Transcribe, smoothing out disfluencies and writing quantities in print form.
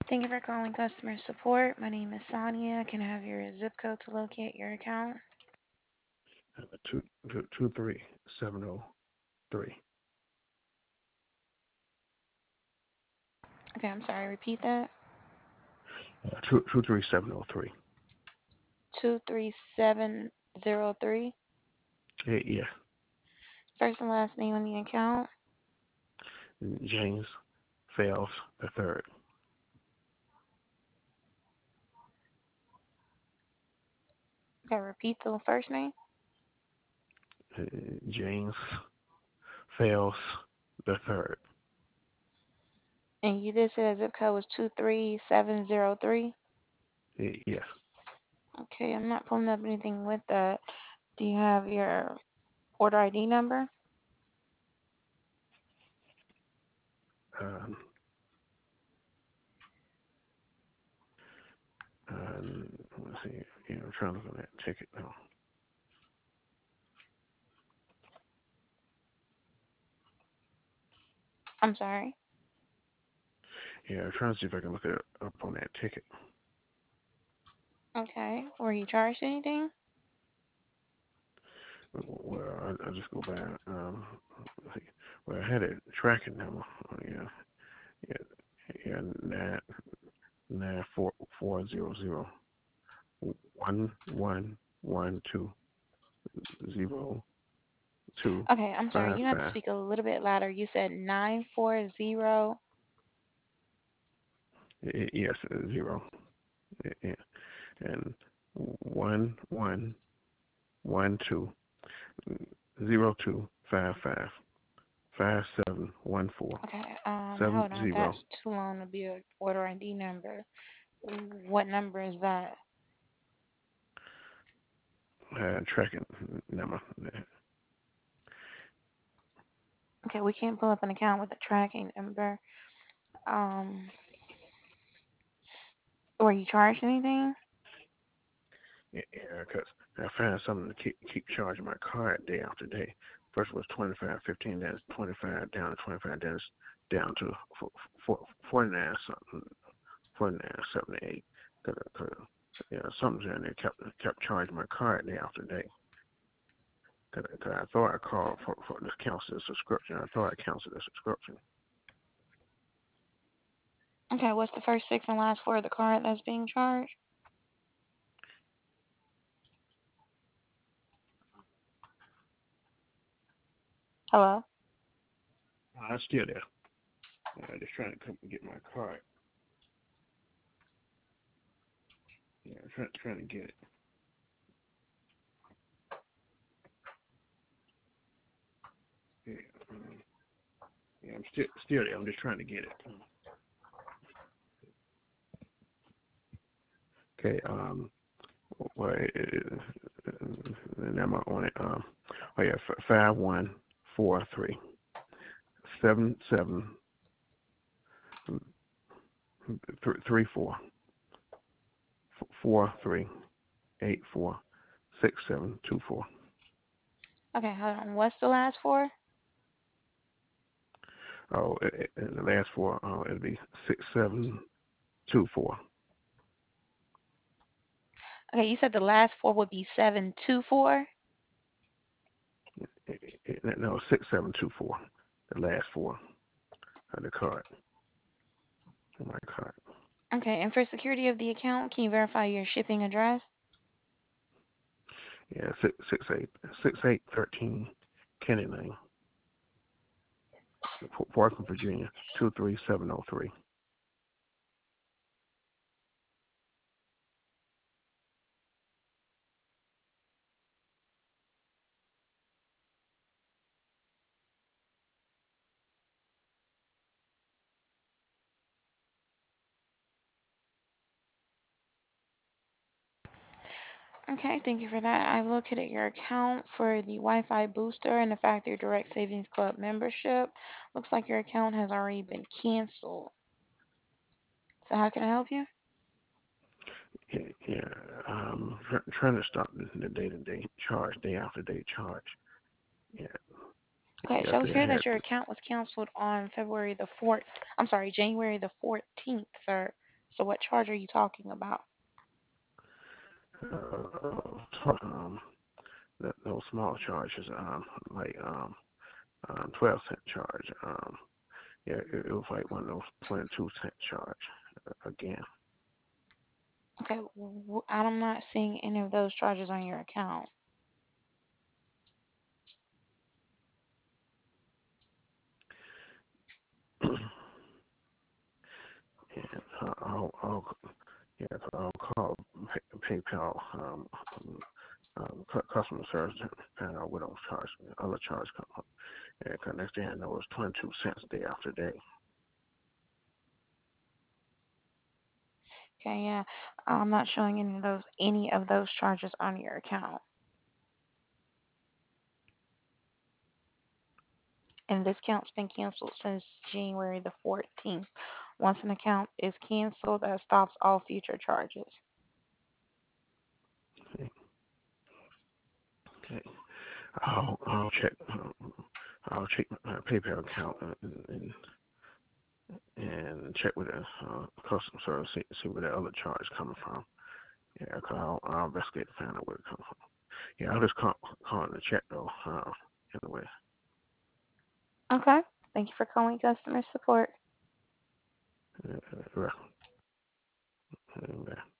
Thank you for calling customer support. My name is Sonia. Can I have your zip code to locate your account? Two 23703. Okay, I'm sorry. Repeat that. 23703. 23703. Yeah, First and last name on the account. James Fails the third. Okay, repeat the first name. Uh, James Fails the third. And you did say that zip code was 23703. Yes. Okay, I'm not pulling up anything with that. Do you have your order ID number? Um, let's see. Yeah, I'm trying to look at that ticket now. I'm sorry. Yeah, I'm trying to see if I can look it up on that ticket. Okay, were you charged anything? Well, I just go back. Let's see. Well, I had a tracking number. Yeah, yeah, nine four zero zero 1112 Okay, I'm sorry. five You have to five. speak a little bit louder. You said 940. Yes, zero. Yeah, and 1112 525714 Okay, 7 hold on. 0. That's too long to be a order ID number. What number is that? Tracking number. Okay, we can't pull up an account with a tracking number. Um, were you charged anything? Yeah, because I found something to keep charging my card day after day. First was 25.15, then it's 25 down to 25, then it's down to 49 something, 49.78. Cause, something in there kept charging my card day after day. Cause I thought I called for this cancel the subscription. I thought I canceled the subscription. Okay, what's the first six and last four of the card that's being charged? Hello? I'm still there. Just trying to come and get my card. Yeah, trying to get it. Yeah, yeah, I'm still there. I'm just trying to get it. Okay. Well, the number on it. Oh yeah, 5147373443846724. Okay, hold on. What's the last four? Oh, the last four. It'll be 6724. Okay, you said the last four would be 724. No, 6724. The last four of the card. My card. Okay, and for security of the account, can you verify your shipping address? Yeah, 6813 Kennedy Lane, Parkland, Virginia 23703. Okay, thank you for that. I located your account for the Wi-Fi booster and the Factory Direct Savings Club membership. Looks like your account has already been canceled. So how can I help you? Yeah, yeah. Trying to stop the day-to-day charge, day after day charge. Yeah, Okay, it shows yesterday I here had. that your account was canceled on February the 4th. I'm sorry, January the 14th, sir. So what charge are you talking about? Um, those small charges, like 12-cent charge. Yeah, it was like one of those 22-cent charge again. Okay, I'm not seeing any of those charges on your account. And yeah, I'll call PayPal customer service and find out what those charge, other charge come up. Yeah, 'cause next thing I know, it's 22 cents day after day. Okay, yeah, I'm not showing any of those charges on your account. And this account's been canceled since January the 14th. Once an account is canceled, that stops all future charges. Okay, okay. I'll check. I'll check my PayPal account and check with the customer service, see where the other charge coming from. Yeah, I'll investigate to find out where it comes from. Yeah, I'll just call to check though. Anyway, Okay, thank you for calling customer support. uh, uh, uh,